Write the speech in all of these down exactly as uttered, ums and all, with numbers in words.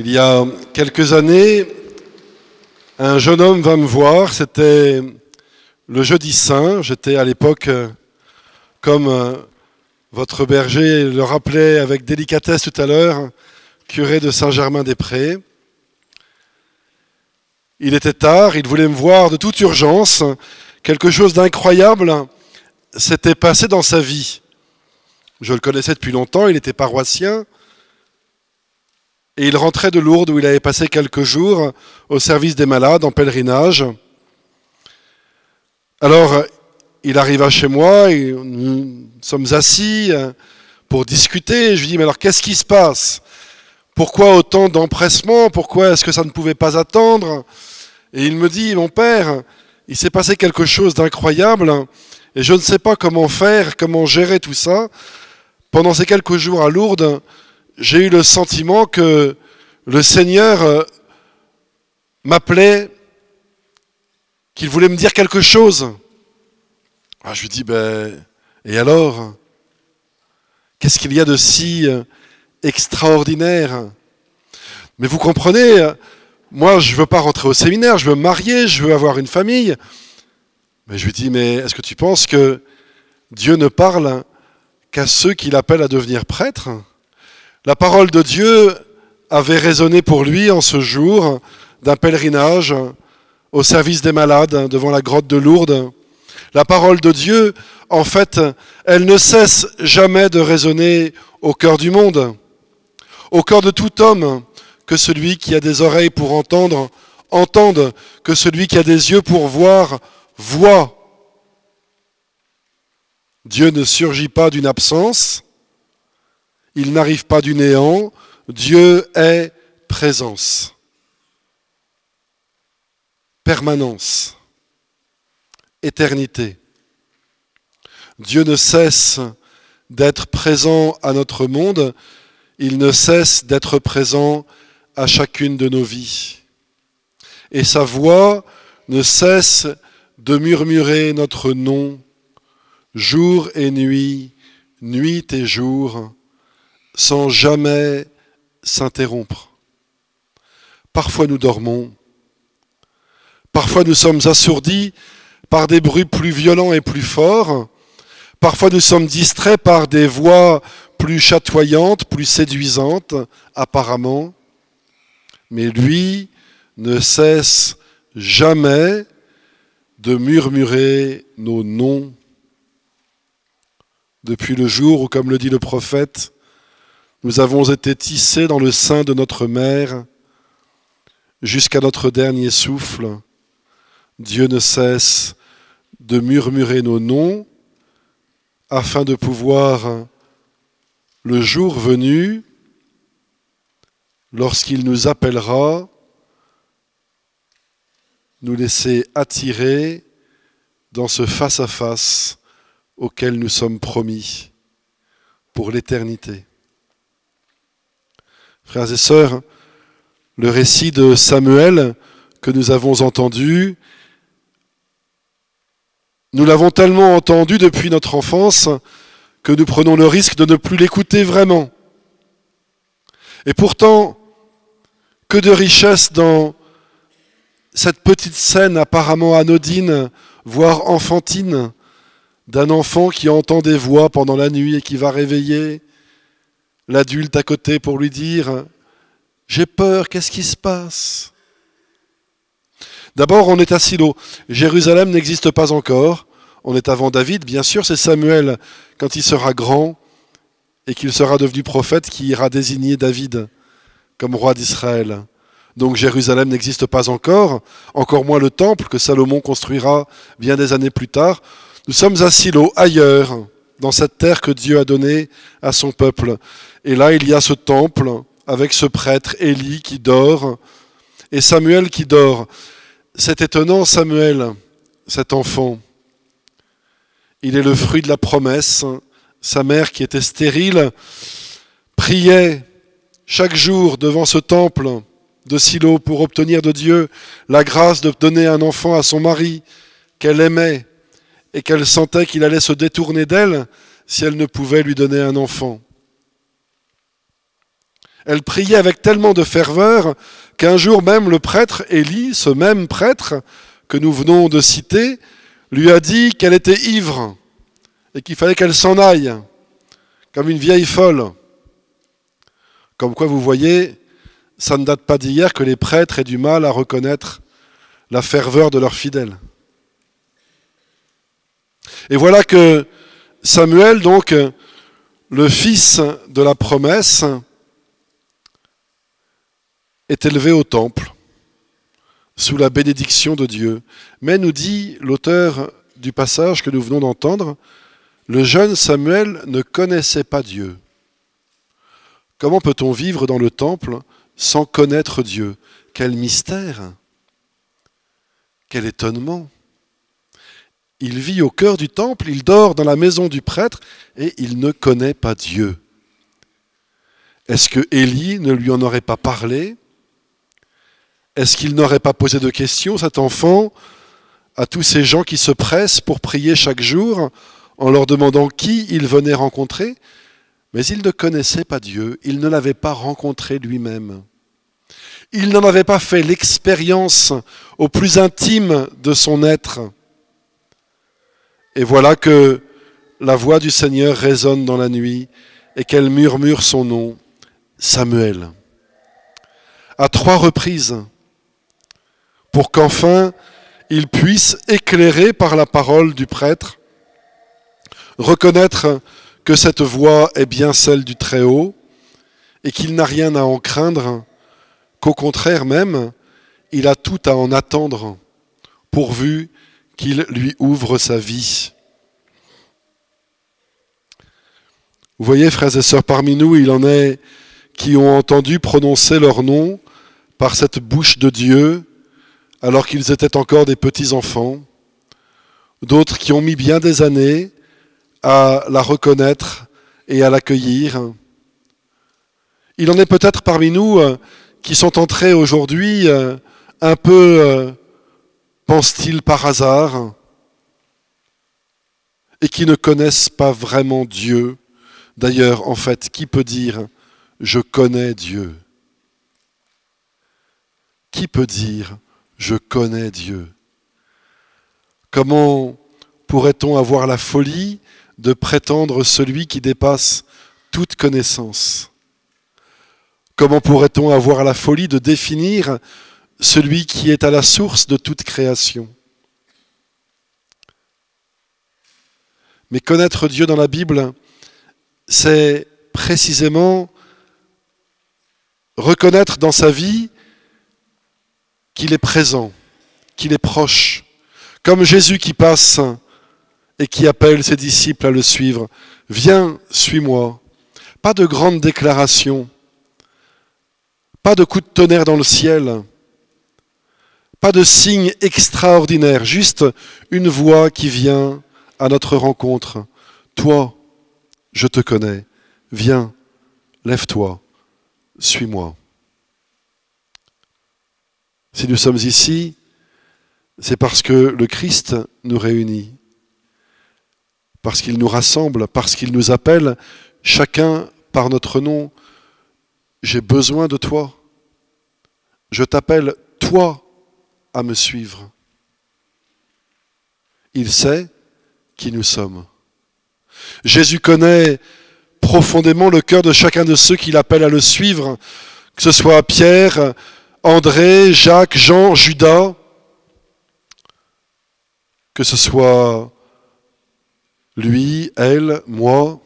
Il y a quelques années, un jeune homme va me voir, c'était le jeudi saint, j'étais à l'époque, comme votre berger le rappelait avec délicatesse tout à l'heure, curé de Saint-Germain-des-Prés. Il était tard, il voulait me voir de toute urgence, quelque chose d'incroyable s'était passé dans sa vie. Je le connaissais depuis longtemps, il était paroissien, et il rentrait de Lourdes où il avait passé quelques jours au service des malades en pèlerinage. Alors, il arriva chez moi, et nous sommes assis pour discuter. Je lui dis, mais alors qu'est-ce qui se passe ? Pourquoi autant d'empressement ? Pourquoi est-ce que ça ne pouvait pas attendre ? Et il me dit, mon père, il s'est passé quelque chose d'incroyable, et je ne sais pas comment faire, comment gérer tout ça. Pendant ces quelques jours à Lourdes, j'ai eu le sentiment que le Seigneur m'appelait, qu'il voulait me dire quelque chose. Alors je lui dis, ben, et alors ? Qu'est-ce qu'il y a de si extraordinaire ? Mais vous comprenez, moi je ne veux pas rentrer au séminaire, je veux me marier, je veux avoir une famille. Mais je lui dis, mais est-ce que tu penses que Dieu ne parle qu'à ceux qu'il appelle à devenir prêtres ? La parole de Dieu avait résonné pour lui en ce jour d'un pèlerinage au service des malades devant la grotte de Lourdes. La parole de Dieu, en fait, elle ne cesse jamais de résonner au cœur du monde, au cœur de tout homme, que celui qui a des oreilles pour entendre, entende, que celui qui a des yeux pour voir, voit. Dieu ne surgit pas d'une absence, il n'arrive pas du néant, Dieu est présence, permanence, éternité. Dieu ne cesse d'être présent à notre monde, il ne cesse d'être présent à chacune de nos vies. Et sa voix ne cesse de murmurer notre nom, jour et nuit, nuit et jour, sans jamais s'interrompre. Parfois nous dormons, parfois nous sommes assourdis par des bruits plus violents et plus forts, parfois nous sommes distraits par des voix plus chatoyantes, plus séduisantes, apparemment, mais lui ne cesse jamais de murmurer nos noms depuis le jour où, comme le dit le prophète, nous avons été tissés dans le sein de notre mère jusqu'à notre dernier souffle. Dieu ne cesse de murmurer nos noms afin de pouvoir, le jour venu, lorsqu'il nous appellera, nous laisser attirer dans ce face-à-face auquel nous sommes promis pour l'éternité. Frères et sœurs, le récit de Samuel que nous avons entendu, nous l'avons tellement entendu depuis notre enfance que nous prenons le risque de ne plus l'écouter vraiment. Et pourtant, que de richesse dans cette petite scène apparemment anodine, voire enfantine, d'un enfant qui entend des voix pendant la nuit et qui va réveiller l'adulte à côté pour lui dire « J'ai peur, qu'est-ce qui se passe ?» D'abord, on est à Silo. Jérusalem n'existe pas encore. On est avant David, bien sûr, c'est Samuel, quand il sera grand et qu'il sera devenu prophète, qui ira désigner David comme roi d'Israël. Donc Jérusalem n'existe pas encore, encore moins le temple que Salomon construira bien des années plus tard. Nous sommes à Silo, ailleurs, dans cette terre que Dieu a donnée à son peuple. Et là, il y a ce temple avec ce prêtre Élie qui dort et Samuel qui dort. C'est étonnant, Samuel, cet enfant. Il est le fruit de la promesse. Sa mère, qui était stérile, priait chaque jour devant ce temple de Silo pour obtenir de Dieu la grâce de donner un enfant à son mari qu'elle aimait et qu'elle sentait qu'il allait se détourner d'elle si elle ne pouvait lui donner un enfant. Elle priait avec tellement de ferveur qu'un jour même le prêtre Élie, ce même prêtre que nous venons de citer, lui a dit qu'elle était ivre et qu'il fallait qu'elle s'en aille, comme une vieille folle. Comme quoi, vous voyez, ça ne date pas d'hier que les prêtres aient du mal à reconnaître la ferveur de leurs fidèles. Et voilà que Samuel, donc, le fils de la promesse, est élevé au temple, sous la bénédiction de Dieu. Mais nous dit l'auteur du passage que nous venons d'entendre, le jeune Samuel ne connaissait pas Dieu. Comment peut-on vivre dans le temple sans connaître Dieu ? Quel mystère ! Quel étonnement ! Il vit au cœur du temple, il dort dans la maison du prêtre et il ne connaît pas Dieu. Est-ce que Élie ne lui en aurait pas parlé ? Est-ce qu'il n'aurait pas posé de questions, cet enfant, à tous ces gens qui se pressent pour prier chaque jour en leur demandant qui il venait rencontrer ? Mais il ne connaissait pas Dieu, il ne l'avait pas rencontré lui-même. Il n'en avait pas fait l'expérience au plus intime de son être. Et voilà que la voix du Seigneur résonne dans la nuit et qu'elle murmure son nom, Samuel. À trois reprises, pour qu'enfin il puisse, éclairé par la parole du prêtre, reconnaître que cette voix est bien celle du Très-Haut et qu'il n'a rien à en craindre, qu'au contraire même, il a tout à en attendre, pourvu qu'il lui ouvre sa vie. Vous voyez, frères et sœurs, parmi nous, il en est qui ont entendu prononcer leur nom par cette bouche de Dieu, alors qu'ils étaient encore des petits enfants, d'autres qui ont mis bien des années à la reconnaître et à l'accueillir. Il en est peut-être parmi nous qui sont entrés aujourd'hui un peu, pensent-ils, par hasard, et qui ne connaissent pas vraiment Dieu. D'ailleurs, en fait, qui peut dire « je connais Dieu » ? Qui peut dire « je connais Dieu » ? Comment pourrait-on avoir la folie de prétendre celui qui dépasse toute connaissance ? Comment pourrait-on avoir la folie de définir celui qui est à la source de toute création ? Mais connaître Dieu dans la Bible, c'est précisément reconnaître dans sa vie qu'il est présent, qu'il est proche, comme Jésus qui passe et qui appelle ses disciples à le suivre. « Viens, suis-moi ». Pas de grandes déclarations, pas de coups de tonnerre dans le ciel, pas de signes extraordinaires, juste une voix qui vient à notre rencontre. « Toi, je te connais, viens, lève-toi, suis-moi ». Si nous sommes ici, c'est parce que le Christ nous réunit, parce qu'il nous rassemble, parce qu'il nous appelle, chacun par notre nom. J'ai besoin de toi. Je t'appelle, toi, à me suivre. Il sait qui nous sommes. Jésus connaît profondément le cœur de chacun de ceux qu'il appelle à le suivre, que ce soit Pierre, André, Jacques, Jean, Judas, que ce soit lui, elle, moi.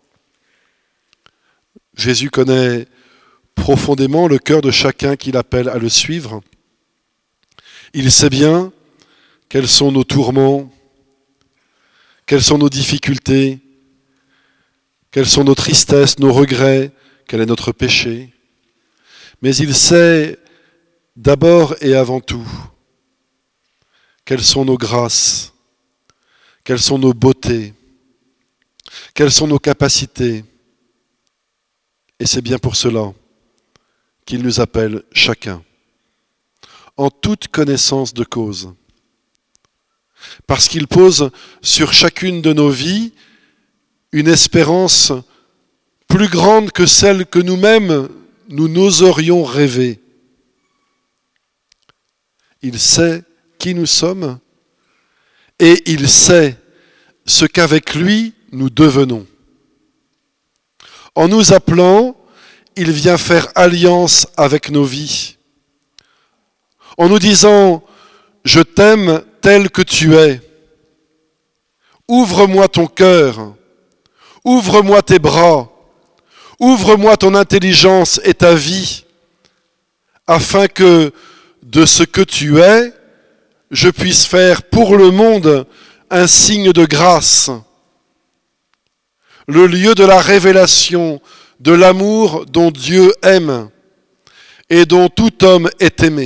Jésus connaît profondément le cœur de chacun qu'il appelle à le suivre. Il sait bien quels sont nos tourments, quelles sont nos difficultés, quelles sont nos tristesses, nos regrets, quel est notre péché. Mais il sait d'abord et avant tout quelles sont nos grâces, quelles sont nos beautés, quelles sont nos capacités. Et c'est bien pour cela qu'il nous appelle chacun, en toute connaissance de cause. Parce qu'il pose sur chacune de nos vies une espérance plus grande que celle que nous-mêmes nous n'oserions rêver. Il sait qui nous sommes et il sait ce qu'avec lui nous devenons. En nous appelant, il vient faire alliance avec nos vies. En nous disant « Je t'aime tel que tu es. Ouvre-moi ton cœur. Ouvre-moi tes bras. Ouvre-moi ton intelligence et ta vie, afin que de ce que tu es, je puisse faire pour le monde un signe de grâce, le lieu de la révélation de l'amour dont Dieu aime et dont tout homme est aimé. »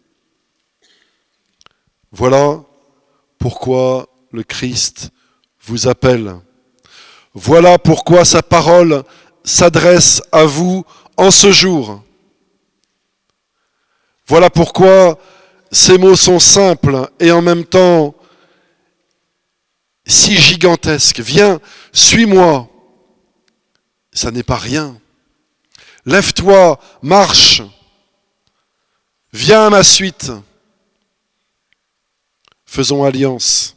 Voilà pourquoi le Christ vous appelle. Voilà pourquoi sa parole s'adresse à vous en ce jour. Voilà pourquoi ces mots sont simples et en même temps si gigantesques. Viens, suis-moi. Ça n'est pas rien. Lève-toi, marche. Viens à ma suite. Faisons alliance.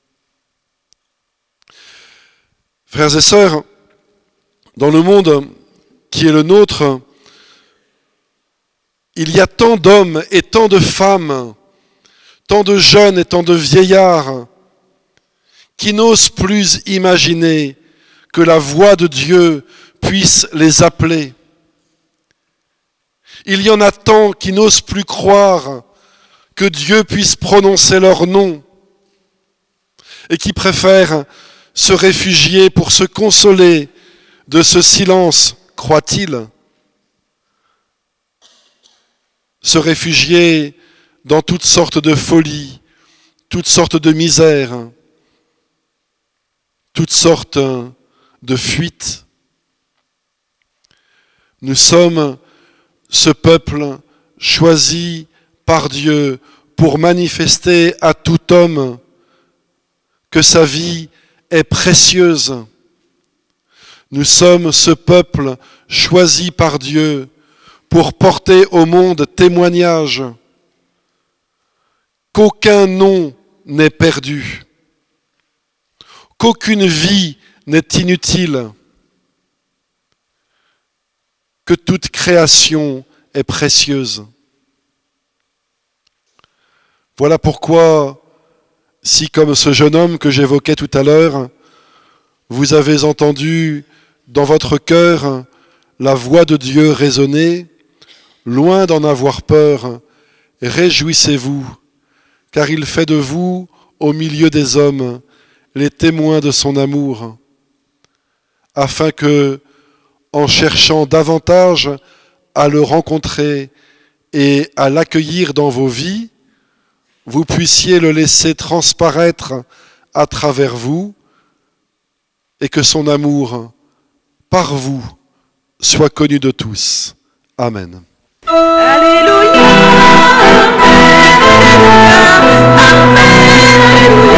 Frères et sœurs, dans le monde qui est le nôtre, il y a tant d'hommes et tant de femmes, tant de jeunes et tant de vieillards qui n'osent plus imaginer que la voix de Dieu puisse les appeler. Il y en a tant qui n'osent plus croire que Dieu puisse prononcer leur nom et qui préfèrent se réfugier pour se consoler de ce silence, croit-il, se réfugier dans toutes sortes de folies, toutes sortes de misères, toutes sortes de fuites. Nous sommes ce peuple choisi par Dieu pour manifester à tout homme que sa vie est précieuse. Nous sommes ce peuple choisi par Dieu pour porter au monde témoignage qu'aucun nom n'est perdu, qu'aucune vie n'est inutile, que toute création est précieuse. Voilà pourquoi, si comme ce jeune homme que j'évoquais tout à l'heure, vous avez entendu dans votre cœur la voix de Dieu résonner, loin d'en avoir peur, réjouissez-vous, car il fait de vous, au milieu des hommes, les témoins de son amour, afin que, en cherchant davantage à le rencontrer et à l'accueillir dans vos vies, vous puissiez le laisser transparaître à travers vous et que son amour, par vous, soit connu de tous. Amen. Alléluia, Amen, Amen, Alléluia.